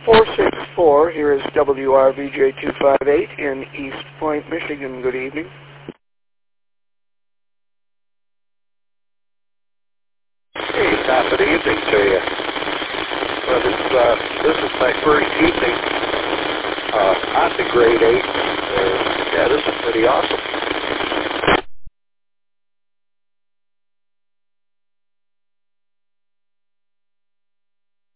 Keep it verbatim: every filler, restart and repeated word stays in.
four six four, here is W R V J two five eight in East Point, Michigan. Good evening. Hey, top of the evening to you. Well, this, uh, this is my first evening uh, on the Grade eight. Uh, yeah, this is pretty awesome.